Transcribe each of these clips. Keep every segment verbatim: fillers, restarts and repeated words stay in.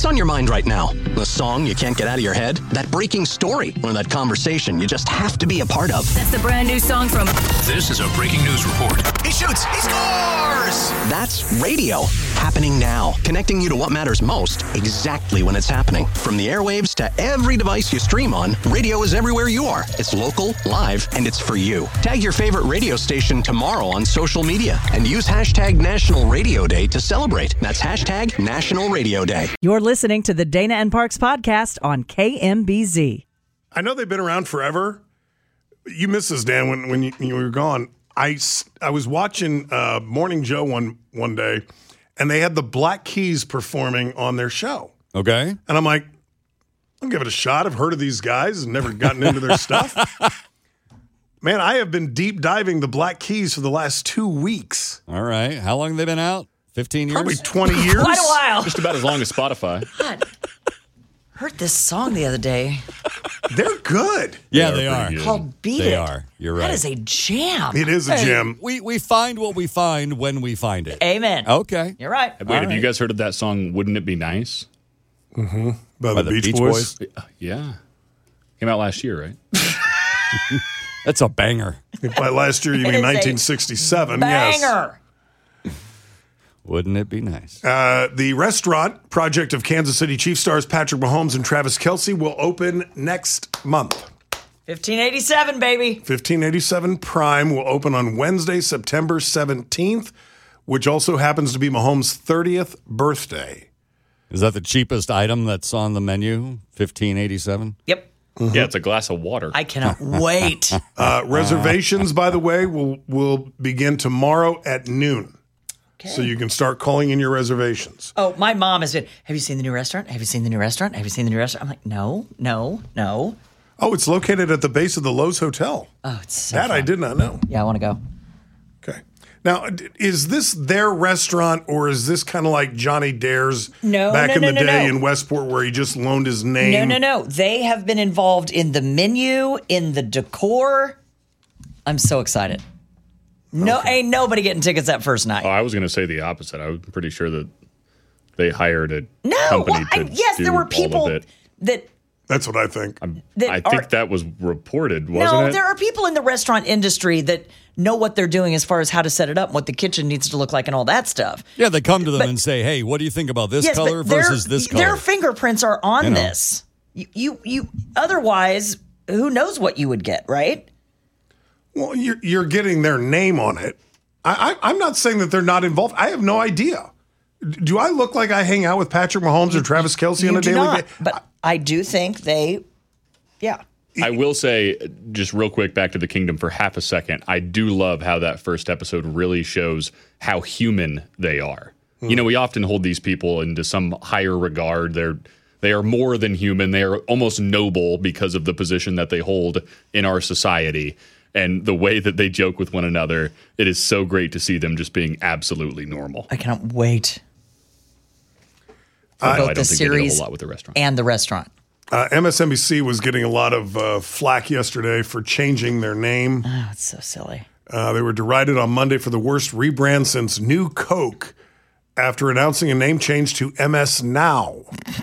What's on your mind right now? The song you can't get out of your head? That breaking story? Or that conversation you just have to be a part of? That's the brand new song from... This is a breaking news report. He shoots! He scores! That's radio. Happening now. Connecting you to what matters most exactly when it's happening. From the airwaves to every device you stream on, radio is everywhere you are. It's local, live, and it's for you. Tag your favorite radio station tomorrow on social media and use hashtag National Radio Day to celebrate. That's hashtag National Radio Day. You're listening to the Dana and Parks podcast on K M B Z. I know they've been around forever. You missed this, Dan, when, when, you, when you were gone. I, I was watching uh, Morning Joe one, one day, and they had the Black Keys performing on their show. Okay. And I'm like, I'll give it a shot. I've heard of these guys and never gotten into their stuff. Man, I have been deep diving the Black Keys for the last two weeks. All right. How long have they been out? fifteen years? Probably twenty years. Quite a while. Just about as long as Spotify. God. Heard this song the other day. They're good. Yeah, They they are are. pretty good. Called Beat They It. are. You're right. That is a jam. It is a Hey, gem. We, we find what we find when we find it. Amen. Okay. You're right. Wait, have you guys heard of that song, Wouldn't It Be Nice? By, By the, the Beach, Beach Boys. Boys? Uh, Yeah. Came out last year, right? That's a banger. By last year, you It mean is a nineteen sixty-seven. Yes. Banger. Wouldn't it be nice? Uh, the restaurant project of Kansas City Chiefs stars Patrick Mahomes and Travis Kelce will open next month. fifteen eighty-seven, baby. fifteen eighty-seven Prime will open on Wednesday, September seventeenth, which also happens to be Mahomes' thirtieth birthday. Is that the cheapest item that's on the menu? fifteen eighty-seven? Yep. Mm-hmm. Yeah, it's a glass of water. I cannot wait. Uh, reservations, by the way, will will begin tomorrow at noon. So you can start calling in your reservations. Oh, my mom has been, have you seen the new restaurant? Have you seen the new restaurant? Have you seen the new restaurant? I'm like, no, no, no. Oh, it's located at the base of the Lowe's Hotel. Oh, it's so That I fun. did not know. Yeah, I want to go. Okay. Now, d- is this their restaurant or is this kind of like Johnny Dare's No, back no, in no, the no, day no. in Westport where he just loaned his name? No, no, no. They have been involved in the menu, in the decor. I'm so excited. No, ain't nobody getting tickets that first night. Oh, I was going to say the opposite. I'm pretty sure that they hired a no, company well, I, to yes, do there were all people of it. that. That's what I think. that I are, think that was reported, wasn't no, it? there are people in the restaurant industry that know what they're doing as far as how to set it up, and what the kitchen needs to look like, and all that stuff. Yeah, they come to them But- and say, hey, what do you think about this Yes, color but their- versus this color? Their fingerprints are on You know. this. You, you, you. Otherwise, who knows what you would get, right? Well, you're, you're getting their name on it. I, I, I'm not saying that they're not involved. I have no idea. Do I look like I hang out with Patrick Mahomes or Travis Kelce on You a do daily not, basis? but I do think they, yeah. I will say, just real quick, back to the kingdom for half a second. I do love how that first episode really shows how human they are. Hmm. You know, we often hold these people into some higher regard. They're they are more than human. They are almost noble because of the position that they hold in our society. And the way that they joke with one another, it is so great to see them just being absolutely normal. I cannot wait. Although both I don't the think they did a series whole lot with the restaurant. and the restaurant. Uh, M S N B C was getting a lot of uh, flack yesterday for changing their name. Oh, it's so silly. Uh, they were derided on Monday for the worst rebrand since New Coke after announcing a name change to M S Now.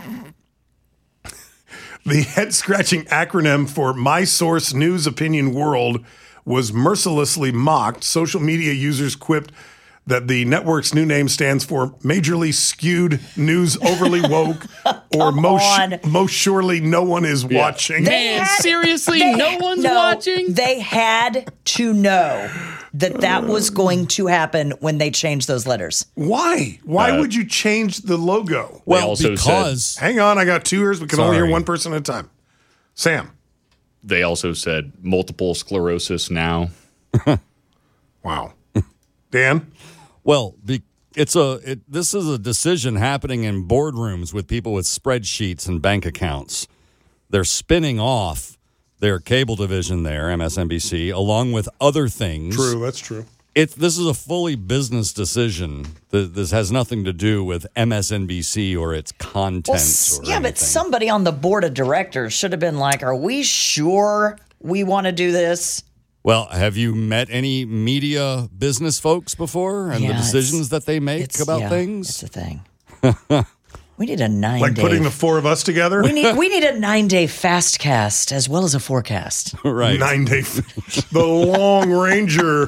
The head-scratching acronym for My Source News Opinion World was mercilessly mocked. Social media users quipped that the network's new name stands for Majorly Skewed News Overly Woke or most, on. most surely no one is watching. They had- seriously, they- no one's no, watching? They had to know that that was going to happen when they changed those letters. Why? Why Uh, would you change the logo? well, also because Hang on, I got two ears. We can only hear Sorry. one person at a time. Sam. They also said multiple sclerosis now. Wow. Dan? Well, be, it's a it, this is a decision happening in boardrooms with people with spreadsheets and bank accounts. They're spinning off their cable division there, M S N B C, along with other things. True, that's true. It's this is a fully business decision. Th- This has nothing to do with M S N B C or its content. Well, s- or yeah, but anything. somebody on the board of directors should have been like, are we sure we want to do this? Well, have you met any media business folks before and Yeah, the it's- decisions that they make It's about yeah, things? It's a thing. We need a nine Like day. putting the four of us together? we need we need a nine day fast cast as well as a forecast. Right. Nine day. The Long Ranger.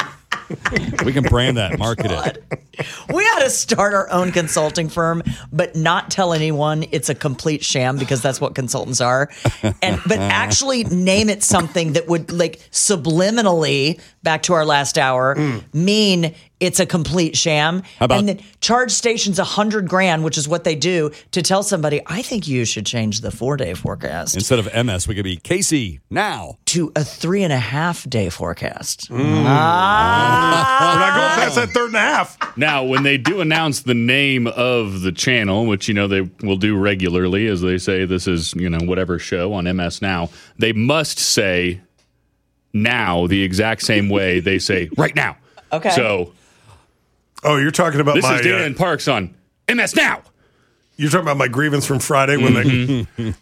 We can brand that, market it. We ought to start our own consulting firm, but not tell anyone it's a complete sham because that's what consultants are. And but actually name it something that would like subliminally, back to our last hour, Mm. mean it's a complete sham. How about- and then charge stations a hundred grand, which is what they do, to tell somebody, I think you should change the four day forecast Instead of M S, we could be Casey now. to a three and a half day forecast. Mm. Ah. We're not going past that third and a half. Now, when they do announce the name of the channel, which, you know, they will do regularly, as they say this is, you know, whatever show on M S Now, they must say now the exact same way they say right now. Okay. So Oh, you're talking about this my. is Dana uh, and Parks on M S Now. you're talking about my grievance from Friday when they.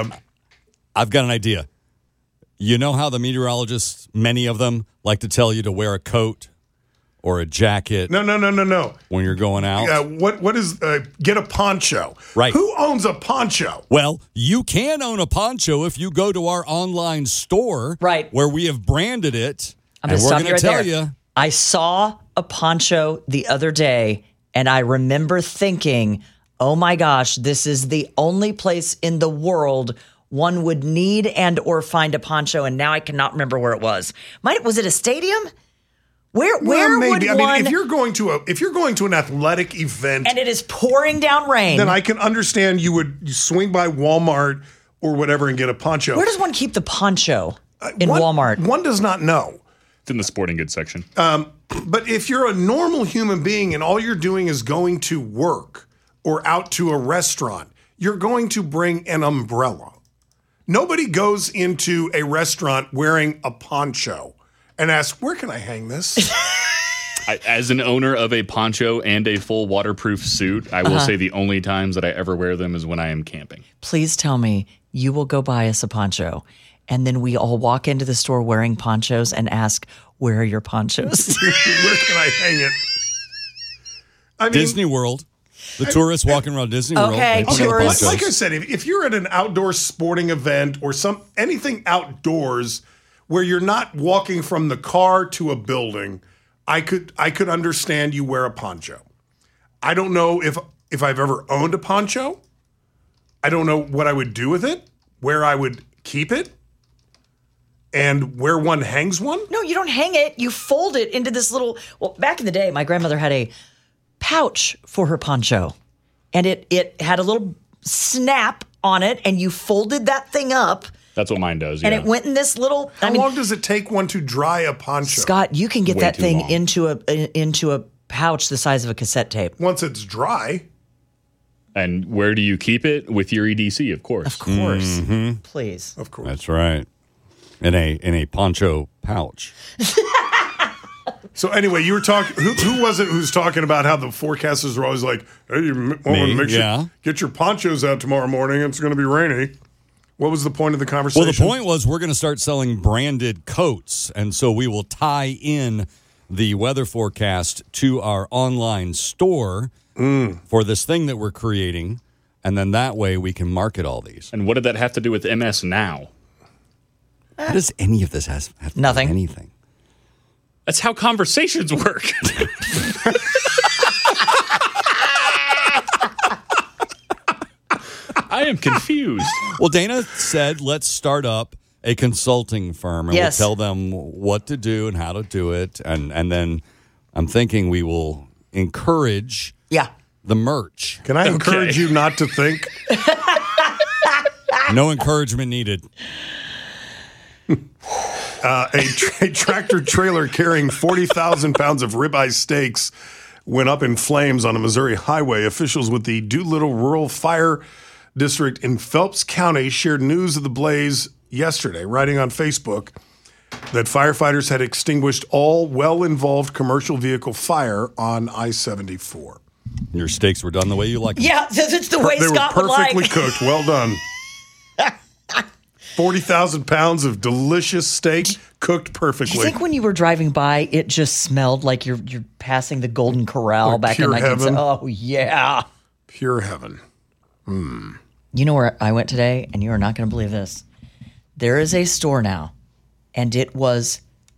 I've got an idea. You know how the meteorologists, many of them, like to tell you to wear a coat or a jacket No, no, no, no, no. when you're going out? Uh, what what is uh, get a poncho? Right. Who owns a poncho? Well, you can own a poncho if you go to our online store, Right. where we have branded it. I'm and going to we're stop going you right to tell there. you. I saw a poncho the other day, and I remember thinking, oh my gosh, this is the only place in the world one would need and or find a poncho, and now I cannot remember where it was. Might was it a stadium? Where where Well, would maybe. I one? mean, if you're going to a if you're going to an athletic event, and it is pouring down rain. then I can understand you would you swing by Walmart or whatever and get a poncho. Where does one keep the poncho in one, Walmart? One does not know. It's in the sporting goods section. But if you're a normal human being and all you're doing is going to work or out to a restaurant, you're going to bring an umbrella. Nobody goes into a restaurant wearing a poncho and asks, where can I hang this? I, as an owner of a poncho and a full waterproof suit, I will say the only times that I ever wear them is when I am camping. Please tell me you will go buy us a poncho. And then we all walk into the store wearing ponchos and ask, where are your ponchos? Where can I hang it? I mean, Disney World. The tourists walking around Disney World. Okay, they put on tourists. Like, ponchos. like I said, if, if you're at an outdoor sporting event or some anything outdoors where you're not walking from the car to a building, I could I could understand you wear a poncho. I don't know if if I've ever owned a poncho. I don't know what I would do with it, where I would keep it, and where one hangs one. No, you don't hang it. You fold it into this little. Well, back in the day, my grandmother had a pouch for her poncho, and it it had a little snap on it, and you folded that thing up, That's what mine does. and yeah. it went in this little. How I mean, long does it take one to dry a poncho? Scott, you can get Way that too thing long. into a into a pouch the size of a cassette tape. Once it's dry. And where do you keep it? With your E D C, of course. Of course, Mm-hmm. please. Of course. That's right. In a in a poncho pouch. So anyway, you were talking. Who, who was it who's talking about how the forecasters are always like, "Hey, you m- woman, Me, make sure yeah. get your ponchos out tomorrow morning. It's going to be rainy." What was the point of the conversation? Well, the point was we're going to start selling branded coats, and so we will tie in the weather forecast to our online store for this thing that we're creating, and then that way we can market all these. And what did that have to do with M S Now? What does any of this has have to Nothing. do with anything? That's how conversations work. I am confused. Well, Dana said, let's start up a consulting firm, and Yes. we'll tell them what to do and how to do it, and and then I'm thinking we will encourage Yeah. the merch. Can I encourage you not to think? No encouragement needed. Uh, a, tra- a tractor trailer carrying forty thousand pounds of ribeye steaks went up in flames on a Missouri highway. Officials with the Doolittle Rural Fire District in Phelps County shared news of the blaze yesterday, writing on Facebook that firefighters had extinguished all well-involved commercial vehicle fire on I seventy-four. Your steaks were done the way you like them. Yeah, it's the way They Scott were would like. perfectly cooked. Well done. forty thousand pounds of delicious steak cooked perfectly. Do you think when you were driving by, it just smelled like you're you're passing the Golden Corral Like back in pure nineteen heaven? Oh yeah. Pure heaven. Hmm. You know where I went today, and you are not going to believe this. There is a store now, and it was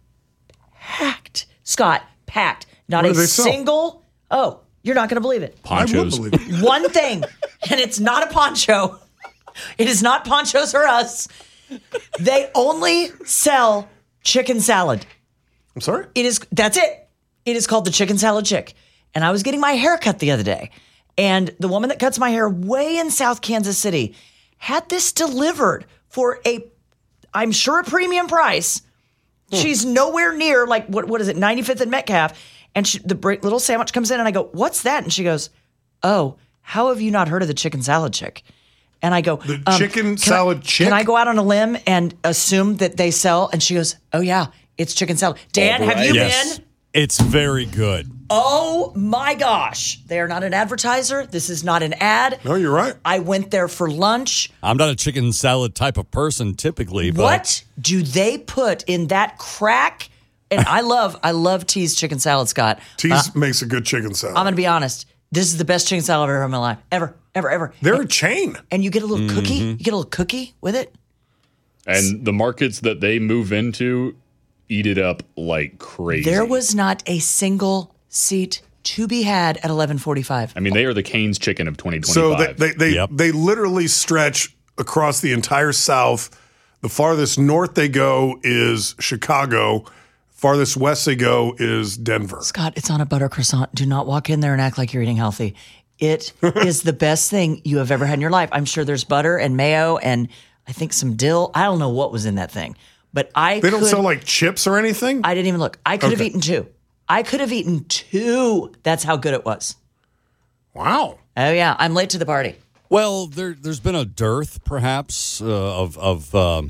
packed. Scott, packed. Not What a do they sell? single. Oh, you're not going to believe it. Ponchos. I would believe it. One thing, and it's not a poncho. It is not Ponchos or Us. They only sell chicken salad. I'm sorry? It is, that's it. It is called the Chicken Salad Chick. And I was getting my hair cut the other day. And the woman that cuts my hair way in South Kansas City had this delivered for a, I'm sure, a premium price. Hmm. She's nowhere near, like, what what is it, ninety-fifth and Metcalf. And she, the break, little sandwich comes in, and I go, what's that? And she goes, oh, how have you not heard of the Chicken Salad Chick? And I go, The um, chicken can salad I, chick? Can I go out on a limb and assume that they sell? And she goes, oh, yeah, it's chicken salad. Dan, All have you right. Yes. been? It's very good. Oh my gosh. They are not an advertiser. This is not an ad. No, you're right. I went there for lunch. I'm not a chicken salad type of person typically, but What do they put in that crack? And I love, I love T's chicken salad, Scott. Tease makes a good chicken salad. I'm going to be honest. This is the best chicken salad I've ever had in my life. Ever, ever, ever. They're a chain. And you get a little cookie. Mm-hmm. You get a little cookie with it. And the markets that they move into eat it up like crazy. There was not a single seat to be had at eleven forty-five. I mean, they are the Cane's chicken of twenty So twenty-five. they they they, Yep. they literally stretch across the entire South. The farthest north they go is Chicago. Farthest west they go is Denver. Scott, it's on a butter croissant. Do not walk in there and act like you're eating healthy. It is the best thing you have ever had in your life. I'm sure there's butter and mayo and I think some dill. I don't know what was in that thing, but I They don't could, sell like chips or anything? I didn't even look. I could have Okay. eaten two. I could have eaten two. That's how good it was. Wow. Oh yeah, I'm late to the party. well, there there's been a dearth perhaps uh, of of um,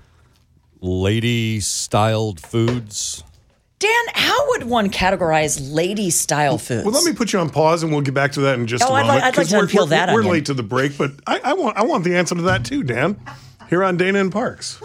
lady styled foods. Dan, how would one categorize lady style foods? Well, let me put you on pause, and we'll get back to that in just Oh, a I'd moment. like- I'd like 'cause to we're, unpeel we're, that We're onion. late to the break, but I, I want I want the answer to that too, Dan. Here on Dana and Parks.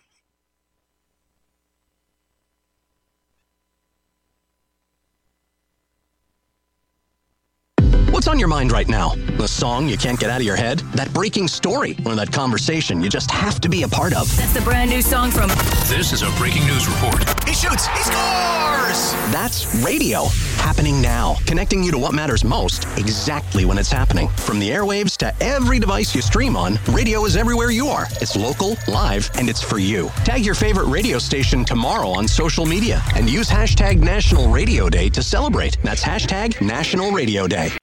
What's on your mind right now? The song you can't get out of your head? That breaking story? Or that conversation you just have to be a part of? That's the brand new song from This is a breaking news report. He shoots. He scores. That's radio. Happening now. Connecting you to what matters most exactly when it's happening. From the airwaves to every device you stream on, radio is everywhere you are. It's local, live, and it's for you. Tag your favorite radio station tomorrow on social media and use hashtag National Radio Day to celebrate. That's hashtag National Radio Day.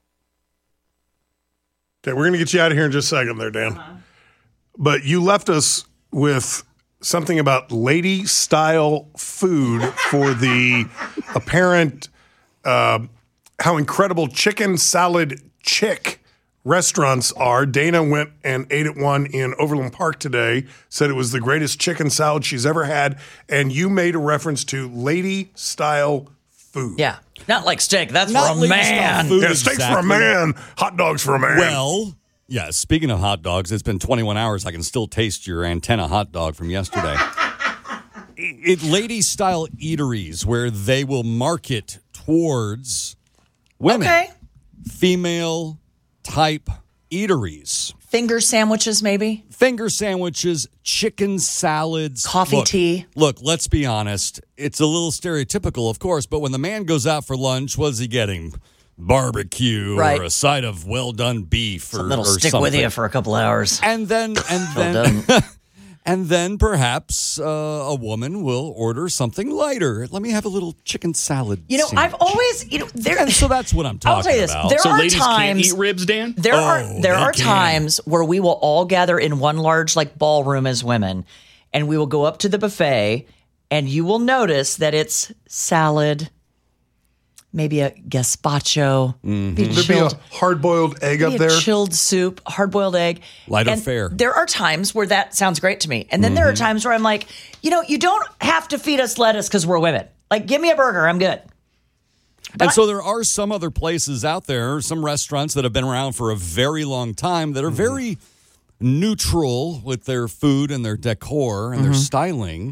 Okay, we're going to get you out of here in just a second there, Dan. But you left us with something about lady style food for the apparent uh, how incredible chicken salad chick restaurants are. Dana went and ate at one in Overland Park today, said it was the greatest chicken salad she's ever had, and you made a reference to lady style food. Yeah, not like steak. That's Not for a lady style man. food. Yeah, steaks for a Exactly. man, hot dogs for a man. Well, yeah, speaking of hot dogs, it's been twenty-one hours. I can still taste your antenna hot dog from yesterday. it, it lady style eateries where they will market towards women, Okay. female type eateries. Finger sandwiches, maybe. Finger sandwiches, chicken salads, Coffee, Look- tea. Look, let's be honest. It's a little stereotypical, of course, but when the man goes out for lunch, what is he getting? Barbecue Right. or a side of well done beef or, That'll or stick something. with you for a couple hours. And then, and then, and then perhaps uh, a woman will order something lighter. Let me have a little chicken salad. You know, sandwich. I've always, you know, there. And so that's what I'm talking I'll tell you this. about. There so are ladies times can't eat ribs, Dan? There Oh, are there they are can. times where we will all gather in one large like ballroom as women, and we will go up to the buffet, and you will notice that it's salad, maybe a gazpacho, Mm-hmm. be There'd be a chilled, hard boiled egg up maybe a there. chilled soup, hard boiled egg, Lighter and fare. There are times where that sounds great to me, and then Mm-hmm. there are times where I'm like, you know, you don't have to feed us lettuce because we're women. Like, give me a burger, I'm good. And so there are some other places out there, some restaurants that have been around for a very long time that are Mm-hmm. very neutral with their food and their decor and their Mm-hmm. styling.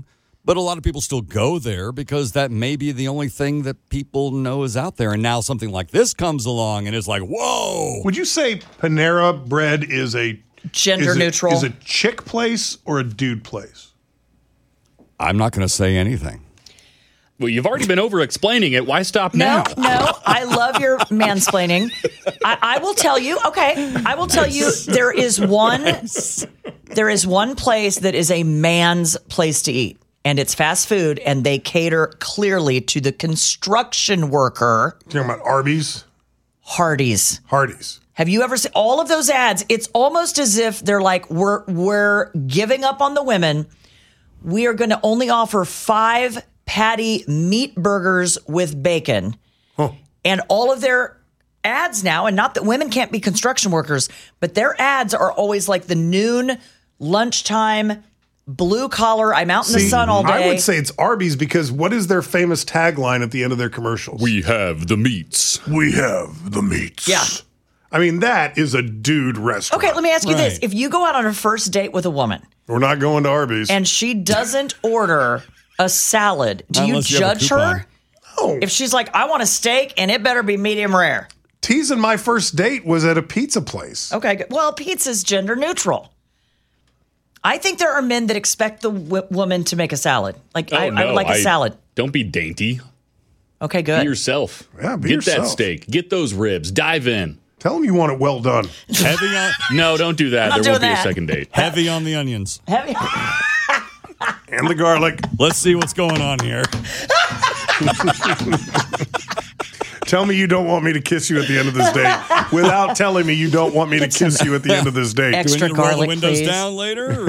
But a lot of people still go there because that may be the only thing that people know is out there. And now something like this comes along and it's like, whoa. Would you say Panera Bread is a Gender is it, neutral. Is a chick place or a dude place? I'm not going to say anything. Well, you've already been over-explaining it. Why stop No, now? no, I love your mansplaining. I, I will tell you, okay, I will tell you there is one there is one place that is a man's place to eat, and it's fast food, and they cater clearly to the construction worker. You're talking about Arby's? Hardee's. Hardee's. Have you ever seen all of those ads? It's almost as if they're like, we're we're giving up on the women. We are going to only offer five patty meat burgers with bacon. Huh. And all of their ads now, and not that women can't be construction workers, but their ads are always like the noon, lunchtime, blue collar, I'm out in See, the sun all day. I would say it's Arby's because what is their famous tagline at the end of their commercials? We have the meats. We have the meats. Yeah. I mean, that is a dude restaurant. Okay, let me ask you this. Right. If you go out on a first date with a woman We're not going to Arby's. and she doesn't order a salad, do Not you unless you have a judge coupon. her? no. If she's like, I want a steak and it better be medium rare. Teasing my first date was at a pizza place. Okay, good. Well, pizza's gender neutral. I think there are men that expect the w- woman to make a salad. Like, Oh, I, no, I would like a salad. Don't be dainty. Okay, Be good. yourself. Yeah, be Get yourself. that steak. Get those ribs. Dive in. Tell them you want it well done. Heavy on, No, don't do that. Not There won't doing be a that. second date. heavy on the onions. Have you- And the garlic. Let's see what's going on here. Tell me you don't want me to kiss you at the end of this date without telling me you don't want me to kiss you at the end of this date. Ex- Do we Extra need to roll the garlic, windows please. down later?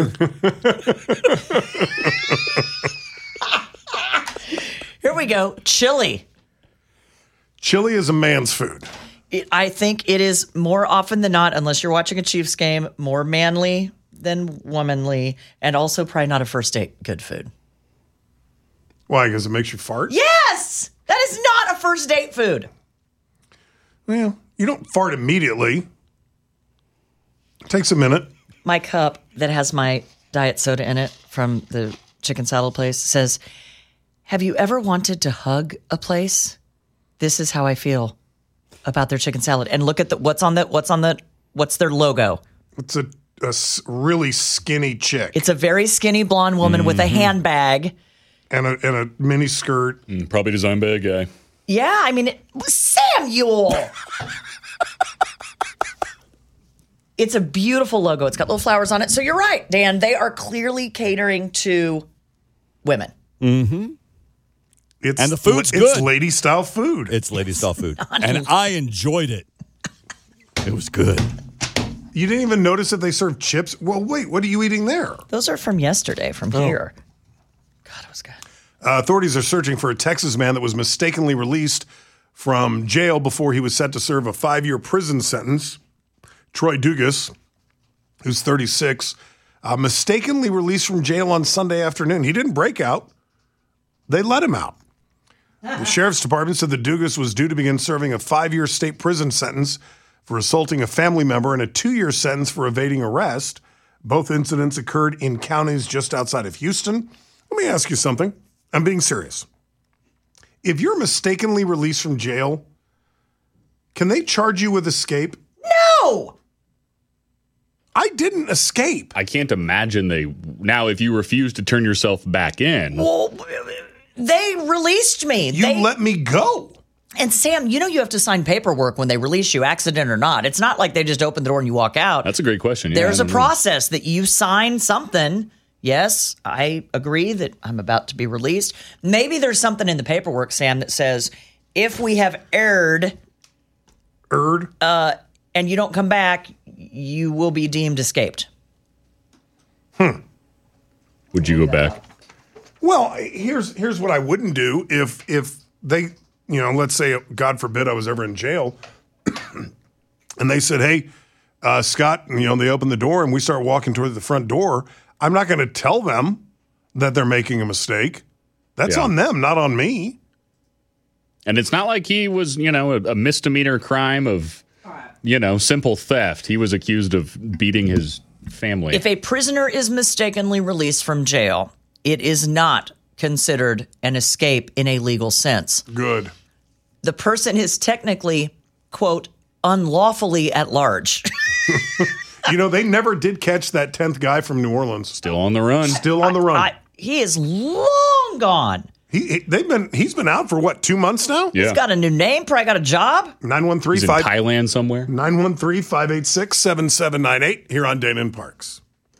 or- Here we go. Chili. Chili is a man's food. It, I think it is more often than not, unless you're watching a Chiefs game, more manly than womanly, and also probably not a first date good food. Why? Because it makes you fart? Yes! That is not a first date food. Well, you don't fart immediately. It takes a minute. My cup that has my diet soda in it from the chicken salad place says, have you ever wanted to hug a place? This is how I feel about their chicken salad. And look at the what's on the what's on the what's their logo. It's a, a s- really skinny chick It's a very skinny blonde woman with a handbag. and a, and a mini skirt. Mm, Probably designed by a guy. Yeah, I mean, it, Samuel. It's a beautiful logo. It's got little flowers on it. So you're right, Dan. They are clearly catering to women. It's, And the food's it's good. lady style food. It's lady style food. And I enjoyed it. It was good. You didn't even notice that they served chips? Well, wait, what are you eating there? Those are from yesterday, from here. God, it was good. Uh, authorities are searching for a Texas man that was mistakenly released from jail before he was set to serve a five-year prison sentence. Troy Dugas, who's thirty-six, uh, mistakenly released from jail on Sunday afternoon. He didn't break out. They let him out. The sheriff's department said that Dugas was due to begin serving a five-year state prison sentence for assaulting a family member and a two-year sentence for evading arrest. Both incidents occurred in counties just outside of Houston. Let me ask you something. I'm being serious. If you're mistakenly released from jail, can they charge you with escape? No! I didn't escape. I can't imagine they. Now, if you refuse to turn yourself back in, Well, they released me. You they, let me go. and Sam, you know you have to sign paperwork when they release you, accident or not. It's not like they just open the door and you walk out. that's a great question. Yeah, There's I a don't know. process that you sign something. Yes, I agree that I'm about to be released. Maybe there's something in the paperwork, Sam, that says if we have erred Erd. and you don't come back, you will be deemed escaped. Would you go back? Well, here's here's what I wouldn't do if if they, you know, let's say, God forbid, I was ever in jail, and they said, "Hey, uh, Scott," you know, they open the door and we start walking toward the front door. I'm not going to tell them that they're making a mistake. That's Yeah. on them, not on me. And it's not like he was, you know, a, a misdemeanor crime of, you know, simple theft. He was accused of beating his family. If a prisoner is mistakenly released from jail, it is not considered an escape in a legal sense. Good. The person is technically, quote, unlawfully at large. You know, they never did catch that tenth guy from New Orleans. Still on the run. Still on the run. I, he is long gone. He, he they've been he's been out for what, two months now? Yeah. He's got a new name, probably got a job. nine one three He's in five Thailand somewhere. nine one three, five eight six, seven seven nine eight here on Dana and Parks.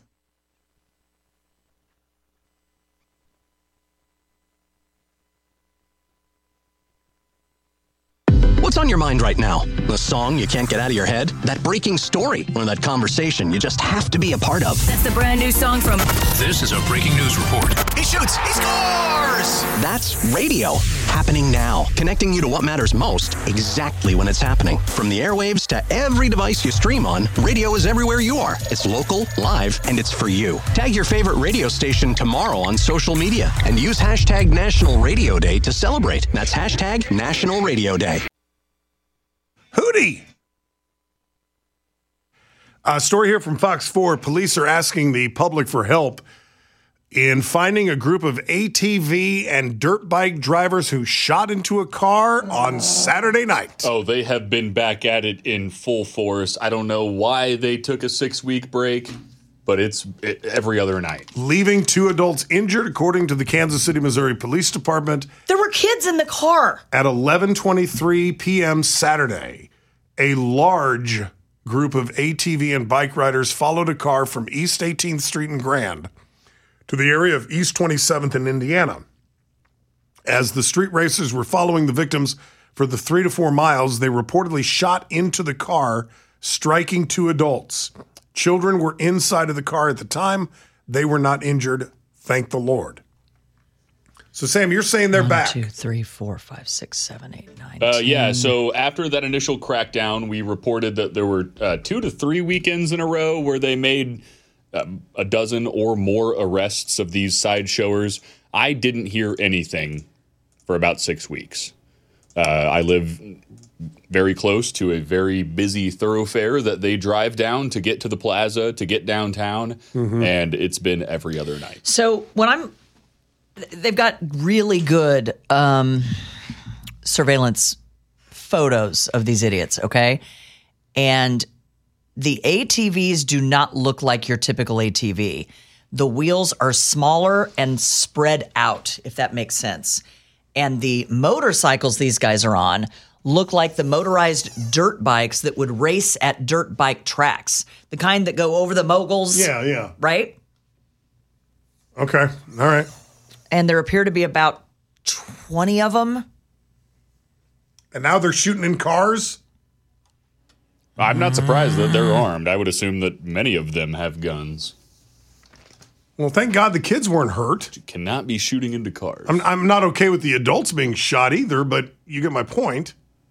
What's on your mind right now? The song you can't get out of your head? That breaking story? Or that conversation you just have to be a part of? That's the brand new song from. This is a breaking news report. He shoots. He scores. That's radio. Happening now. Connecting you to what matters most exactly when it's happening. From the airwaves to every device you stream on, radio is everywhere you are. It's local, live, and it's for you. Tag your favorite radio station tomorrow on social media and use hashtag National Radio Day to celebrate. That's hashtag National Radio Day. Hootie. A story here from Fox four. Police are asking the public for help in finding a group of A T V and dirt bike drivers who shot into a car on Saturday night. Oh, they have been back at it in full force. I don't know why they took a six-week break, but it's it, every other night. Leaving two adults injured, according to the Kansas City, Missouri Police Department. There were kids in the car. At eleven twenty-three p.m. Saturday, a large group of A T V and bike riders followed a car from East eighteenth Street in Grand to the area of East twenty-seventh in Indiana. As the street racers were following the victims for the three to four miles, they reportedly shot into the car, striking two adults. Children were inside of the car at the time. They were not injured, thank the Lord. So, Sam, you're saying they're One, back. two, three, four, five, six, seven, eight, nine, Uh, ten. yeah, so after that initial crackdown, we reported that there were uh, two to three weekends in a row where they made um, a dozen or more arrests of these sideshowers. I didn't hear anything for about six weeks. Uh, I live very close to a very busy thoroughfare that they drive down to get to the plaza, to get downtown, Mm-hmm. and it's been every other night. So when I'm, they've got really good um, surveillance photos of these idiots, okay? And the A T Vs do not look like your typical A T V. The wheels are smaller and spread out, if that makes sense. And the motorcycles these guys are on look like the motorized dirt bikes that would race at dirt bike tracks. The kind that go over the moguls. Yeah, yeah. Right? Okay, all right. And there appear to be about twenty of them. And now they're shooting in cars? I'm not surprised that they're armed. I would assume that many of them have guns. Well, thank God the kids weren't hurt. You cannot be shooting into cars. I'm, I'm not okay with the adults being shot either, but you get my point.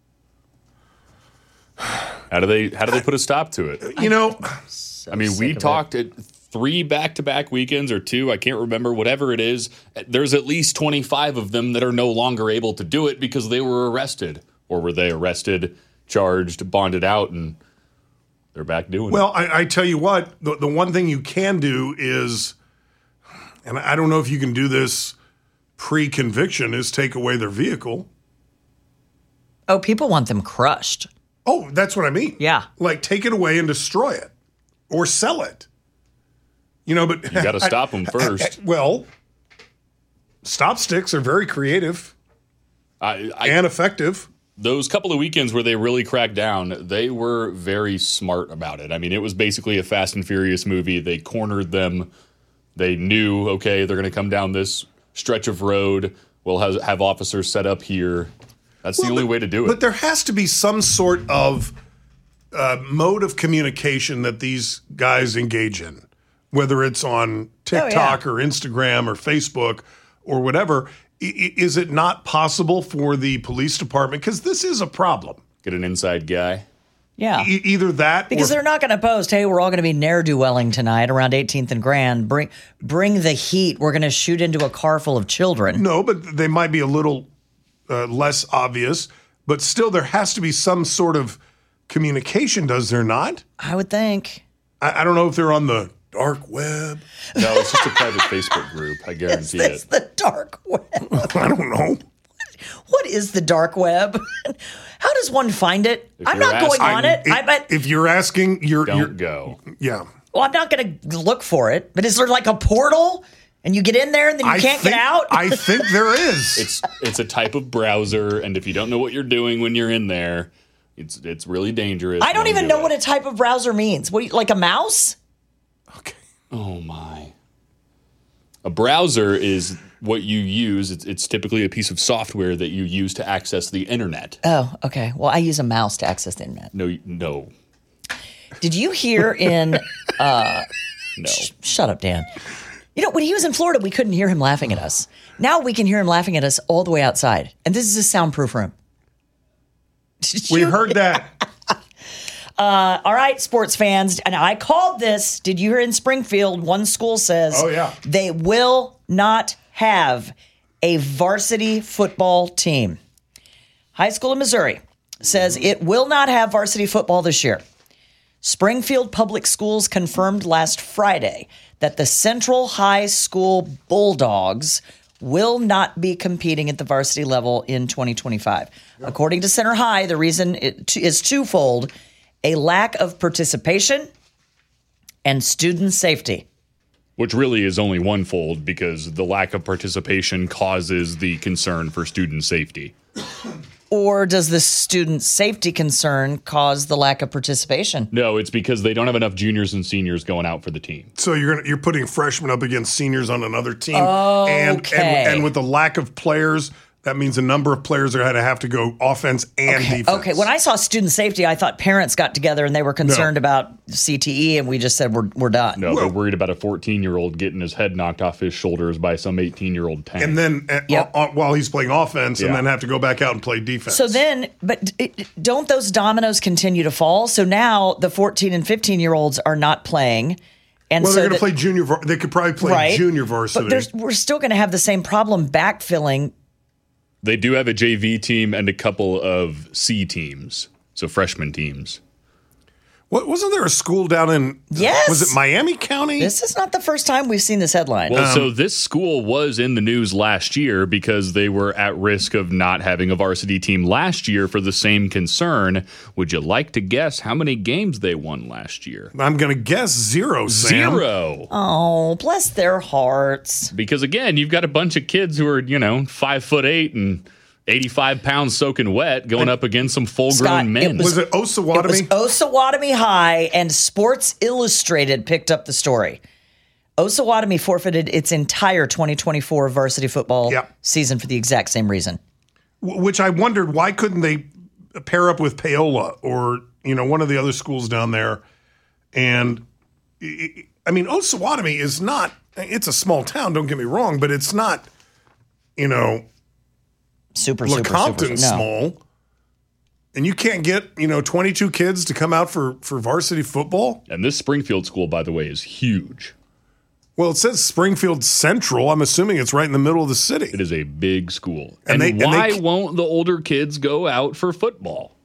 How do they how do they put a stop to it? You know, I mean, we talked at three back-to-back weekends or two, I can't remember, whatever it is. There's at least twenty-five of them that are no longer able to do it because they were arrested. Or were they arrested, charged, bonded out, and they're back doing well, it? I, I tell you what, the, the one thing you can do is, and I don't know if you can do this pre-conviction, is take away their vehicle. Oh, people want them crushed. Oh, that's what I mean. Yeah. Like, take it away and destroy it. Or sell it. You know, but... You got to stop them first. Well, stop sticks are very creative I, I, and effective. Those couple of weekends where they really cracked down, they were very smart about it. I mean, it was basically a Fast and Furious movie. They cornered them. They knew, okay, they're going to come down this stretch of road. We'll have, have officers set up here. That's Well, the only but- way to do it. But there has to be some sort of uh, mode of communication that these guys engage in, whether it's on TikTok or Instagram or Facebook or whatever. I- I- is it not possible for the police department? Because this is a problem. Get an inside guy. Yeah. E- either that Because or they're not going to post, hey, we're all going to be ne'er-do-welling tonight around eighteenth and Grand. Bring bring the heat. We're going to shoot into a car full of children. no, but they might be a little uh, less obvious. But still, there has to be some sort of communication, does there not? I would think. I, I don't know if they're on the dark web. No, it's just a private Facebook group. I Is guarantee this it. the dark web? I don't know. What is the dark web? How does one find it? If I'm you're not going asking- on it. I bet. If you're asking, you're, Don't you're go. yeah. Well, I'm not going to look for it. But is there like a portal, and you get in there and then you I can't think, get out? I think there is. It's it's a type of browser, and if you don't know what you're doing when you're in there, it's it's really dangerous. I don't even do know it. what a type of browser means. What, do you- like a mouse? Okay. Oh my. A browser is what you use. It's, it's typically a piece of software that you use to access the internet. Oh, okay. Well, I use a mouse to access the internet. No, no, Did you hear in? no. Shut up, Dan. You know, when he was in Florida, we couldn't hear him laughing at us. Now we can hear him laughing at us all the way outside, and this is a soundproof room. Did We you- heard that. Uh, all right, sports fans, and I called this. Did you hear in Springfield? One school says, Oh, yeah. they will not have a varsity football team. High school in Missouri says it will not have varsity football this year. Springfield Public Schools confirmed last Friday that the Central High School Bulldogs will not be competing at the varsity level in twenty twenty-five. According to Center High, the reason it is twofold: a lack of participation and student safety. Which really is only one-fold because the lack of participation causes the concern for student safety. Or does the student safety concern cause the lack of participation? No, it's because they don't have enough juniors and seniors going out for the team. So you're gonna, you're putting freshmen up against seniors on another team, Okay. and, and and with the lack of players, that means a number of players are going to have to go offense and Okay, defense. okay. When I saw student safety, I thought parents got together and they were concerned No. about C T E, and we just said we're we're done. No, they're worried about a fourteen-year-old getting his head knocked off his shoulders by some eighteen-year-old tank. and then uh, Yep. uh, while he's playing offense, and Yeah. then have to go back out and play defense. So then, but it, don't those dominoes continue to fall? So now the fourteen and fifteen year olds are not playing, and well, so they're going to that- play junior. var- They could probably play right? junior varsity. But there's, we're still going to have the same problem backfilling. They do have a J V team and a couple of C teams, so freshman teams. What, wasn't there a school down in? Yes. Was it Miami County? This is not the first time we've seen this headline. Well, so this school was in the news last year because they were at risk of not having a varsity team last year for the same concern. Would you like to guess how many games they won last year? I'm going to guess zero. Sam. Zero. Oh, bless their hearts. Because again, you've got a bunch of kids who are, you know, five foot eight and eighty-five pounds soaking wet going up against some full Scott, grown men. it Was it It was Osawatomie? Osawatomie High, and Sports Illustrated picked up the story. Osawatomie forfeited its entire twenty twenty-four varsity football Yep. season for the exact same reason. W- Which I wondered, why couldn't they pair up with Paola or, you know, one of the other schools down there? And I- I I mean, Osawatomie is not, it's a small town, don't get me wrong, but it's not, you know, Super, super, Lecompton super. No. small. And you can't get, you know, twenty-two kids to come out for, for varsity football? And this Springfield school, by the way, is huge. Well, it says Springfield Central. I'm assuming it's right in the middle of the city. It is a big school. And And, they- and they why c- won't the older kids go out for football?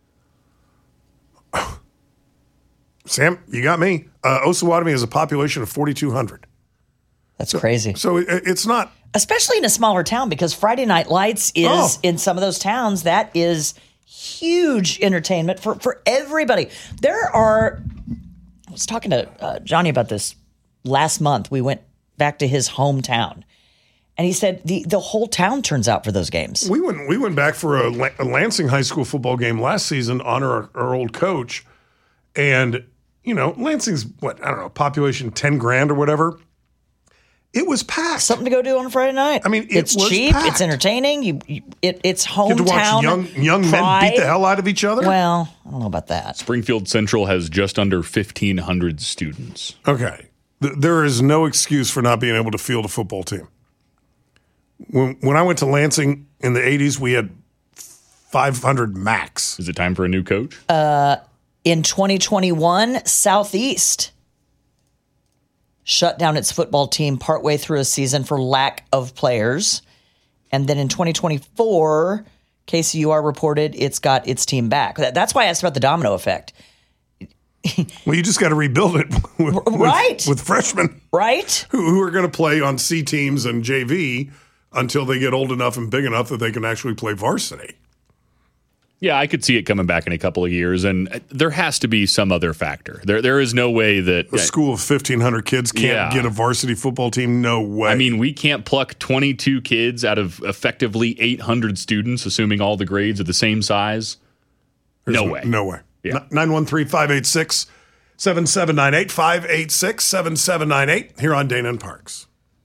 Sam, you got me. Uh, Osawatomie has a population of forty-two hundred. That's crazy. So it, it's not. Especially in a smaller town, because Friday Night Lights is, Oh. in some of those towns, that is huge entertainment for, for everybody. There are, I was talking to uh, Johnny about this last month. We went back to his hometown, and he said the, the whole town turns out for those games. We went we went back for a, La- a Lansing high school football game last season to honor our, our old coach, and you know Lansing's what I don't know population ten grand or whatever. It was packed. Something to go do on a Friday night. I mean, it it's was cheap, packed. it's entertaining. You, you it, it's Get hometown to watch young young men pride. beat the hell out of each other. Well, I don't know about that. Springfield Central has just under fifteen hundred students. Okay, Th- there is no excuse for not being able to field a football team. When when I went to Lansing in the eighties, we had five hundred max. Is it time for a new coach? In twenty twenty-one, Southeast shut down its football team partway through a season for lack of players. And then in twenty twenty-four, K C U R reported it's got its team back. That- That's why I asked about the domino effect. Well, you just got to rebuild it with, Right. with, with freshmen Right? who, who are going to play on C teams and J V until they get old enough and big enough that they can actually play varsity. Yeah, I could see it coming back in a couple of years, and there has to be some other factor. There, there is no way that A school of fifteen hundred kids can't Yeah. get a varsity football team. No way. I mean, we can't pluck twenty-two kids out of effectively eight hundred students, assuming all the grades are the same size. There's no way. No way. Yeah. nine one three, five eight six, seven seven nine eight, five eight six, seven seven nine eight here on Dana and Parks.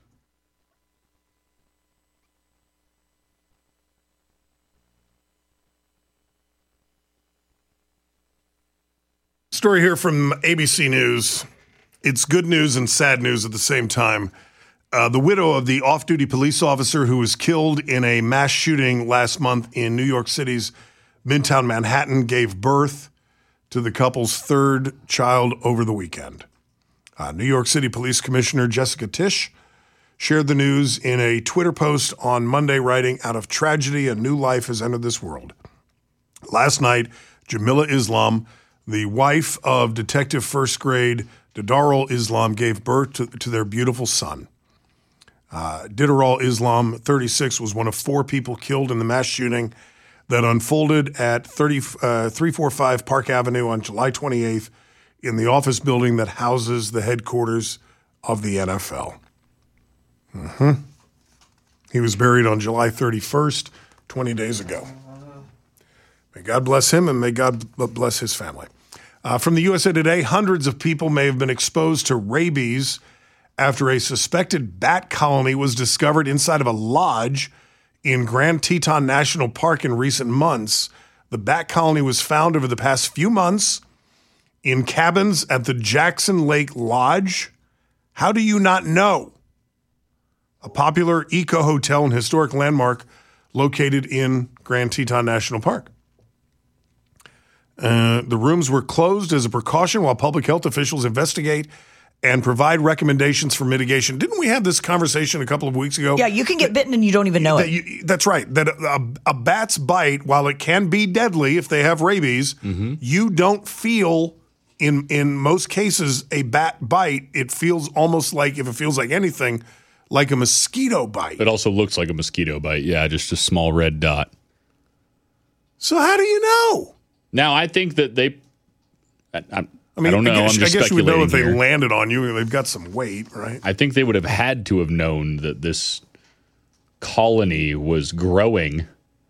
Story here from A B C News. It's good news and sad news at the same time. Uh, the widow of the off-duty police officer who was killed in a mass shooting last month in New York City's Midtown Manhattan gave birth to the couple's third child over the weekend. Uh, New York City Police Commissioner Jessica Tisch shared the news in a Twitter post on Monday, writing, "Out of tragedy, a new life has entered this world. Last night, Jamila Islam, the wife of Detective First Grade Didarul Islam, gave birth to, to their beautiful son. Uh, Didarul Islam, thirty-six, was one of four people killed in the mass shooting that unfolded at thirty, uh, three forty-five Park Avenue on July twenty-eighth in the office building that houses the headquarters of the N F L. Mm-hmm. He was buried on July thirty-first, twenty days ago. May God bless him and may God bless his family. Uh, from the U S A Today, hundreds of people may have been exposed to rabies after a suspected bat colony was discovered inside of a lodge in Grand Teton National Park in recent months. The bat colony was found over the past few months in cabins at the Jackson Lake Lodge. How do you not know? A popular eco hotel and historic landmark located in Grand Teton National Park. Uh, the rooms were closed as a precaution while public health officials investigate and provide recommendations for mitigation. Didn't we have this conversation a couple of weeks ago? Yeah, you can get bitten and you don't even know that it. you, that's right. That a, a bat's bite, while it can be deadly if they have rabies, Mm-hmm. you don't feel, in in most cases, a bat bite. It feels almost like, if it feels like anything, like a mosquito bite. It also looks like a mosquito bite. Yeah, just a small red dot. So how do you know? Now, I think that they. I, I, I mean, I don't know. I guess, I'm just I guess you would know if they speculating here. landed on you. They've got some weight, right? I think they would have had to have known that this colony was growing.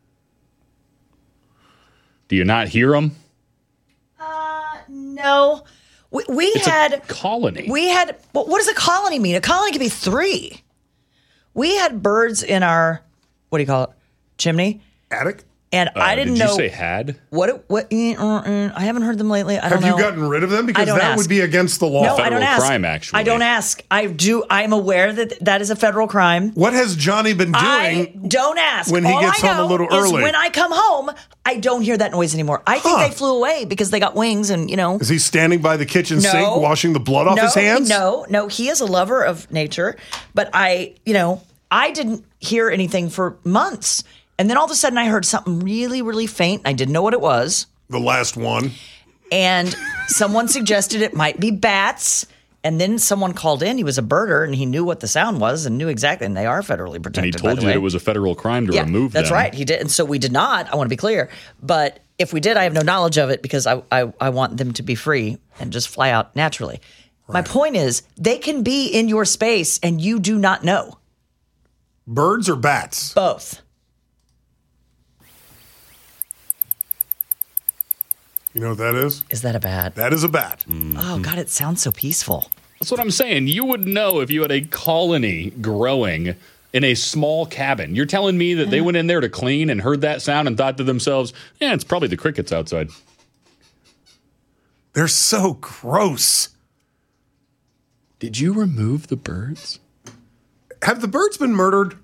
Do you not hear them? Uh, no. We, we It's had a colony. We had. Well, what does a colony mean? A colony could be three. We had birds in our, what do you call it, chimney, Attic? and Uh, I didn't did know you say had? what. It, what? Uh, uh, I haven't heard them lately. I don't Have know. you gotten rid of them? Because I don't that ask. would be against the law. No, I Federal don't ask. crime, actually. I don't ask. I do. I'm aware that that is a federal crime. What has Johnny been doing? I don't ask. when he All gets I home a know little is early? when I come home, I don't hear that noise anymore. I think Huh. they flew away because they got wings, and you know. Is he standing by the kitchen No. sink washing the blood off no, his hands? No, no, he is a lover of nature, but I, you know, I didn't hear anything for months. And then all of a sudden I heard something really, really faint. I didn't know what it was. The last one. And someone suggested it might be bats. And then someone called in. He was a birder and he knew what the sound was and knew exactly. And they are federally protected. And he by told the you way. that it was a federal crime to yeah, remove that's them. right. He did. And so we did not. I want to be clear. But if we did, I have no knowledge of it because I, I, I want them to be free and just fly out naturally. My point is, they can be in your space and you do not know. Birds or bats? Both. You know what that is? Is that a bat? That is a bat. Oh, God, it sounds so peaceful. That's what I'm saying. You would know if you had a colony growing in a small cabin. You're telling me that they went in there to clean and heard that sound and thought to themselves, yeah, it's probably the crickets outside. They're so gross. Did you remove the birds? Have the birds been murdered?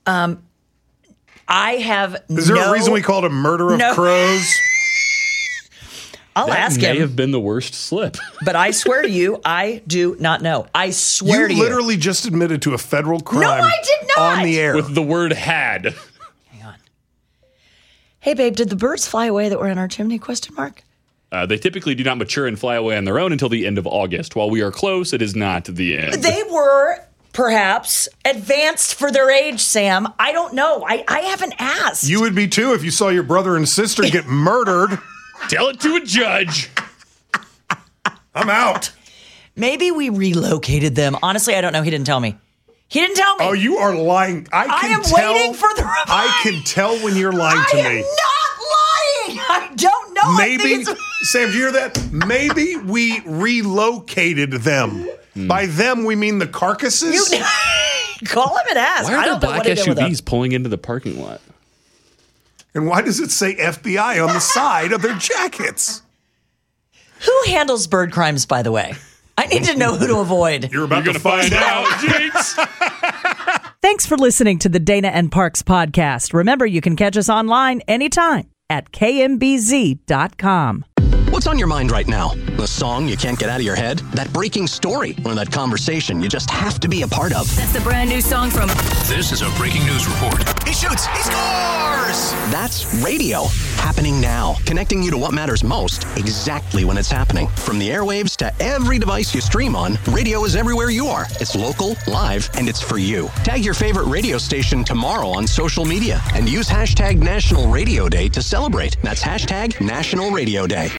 I have Is there no, a reason we call it a murder of No. crows? I'll That ask may him, have been the worst slip. but I swear to you, I do not know. I swear You to you. literally just admitted to a federal crime. I did not. On the air. With the word had. Hang on. Hey, babe, did the birds fly away that were in our chimney? Question mark. Uh, they typically do not mature and fly away on their own until the end of August. While we are close, it is not the end. They were perhaps advanced for their age, Sam. I don't know. I, I haven't asked. You would be too if you saw your brother and sister get murdered. Tell it to a judge. I'm out. Maybe we relocated them. Honestly, I don't know. He didn't tell me. He didn't tell me. Oh, you are lying. I I can am tell, waiting for the reply. I can tell when you're lying to I am me. not lying. I don't know. Maybe, I think it's- Sam, do you hear that? Maybe we relocated them. Hmm. By them, we mean the carcasses? You call him and ask. Why I are there don't know black what he did S U with them. Vs pulling into the parking lot? And why does it say F B I on the side of their jackets? Who handles bird crimes, by the way? I need to know who to avoid. You're about You're to going to find, find out. out, Jinx. Thanks for listening to the Dana and Parks podcast. Remember, you can catch us online anytime at K M B Z dot com. What's on your mind right now? The song you can't get out of your head? That breaking story? Or that conversation you just have to be a part of? That's the brand new song from This is a breaking news report. He shoots. He scores. That's radio. Happening now. Connecting you to what matters most exactly when it's happening. From the airwaves to every device you stream on, radio is everywhere you are. It's local, live, and it's for you. Tag your favorite radio station tomorrow on social media and use hashtag National Radio Day to celebrate. That's hashtag National Radio Day.